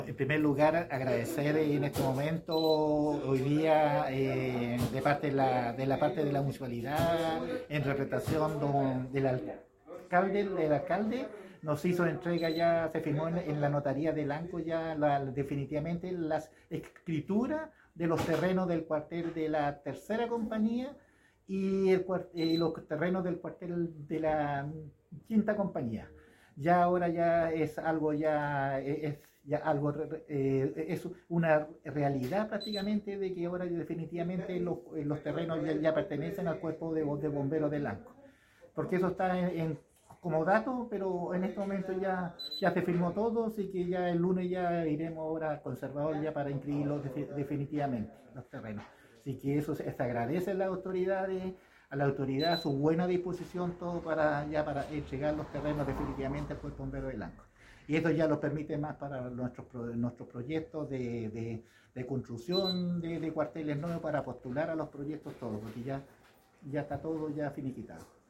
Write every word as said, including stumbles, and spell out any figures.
En primer lugar, agradecer en este momento, hoy día, eh, de parte de la, de la parte de la municipalidad, en representación don- del alcalde, del alcalde, nos hizo entrega ya, se firmó en, en la notaría de Lanco ya la- definitivamente las escrituras de los terrenos del cuartel de la tercera compañía y, el, cuar- y los terrenos del cuartel de la quinta compañía. Ya ahora ya es algo ya es ya algo eh, es una realidad prácticamente de que ahora definitivamente los, los terrenos ya, ya pertenecen al cuerpo de, de bomberos de Lanco, porque eso está en, en, como dato, pero en este momento ya, ya se firmó todo, así que ya el lunes ya iremos ahora al conservador ya para inscribirlos definitivamente los terrenos. Así que eso se, se agradece a las autoridades, a la autoridad su buena disposición todo para ya para entregar los terrenos definitivamente al cuerpo bombero de Lanco. Y eso ya nos permite más para nuestros, nuestros proyectos de, de, de construcción de, de cuarteles nuevos para postular a los proyectos todos, porque ya, ya está todo ya finiquitado.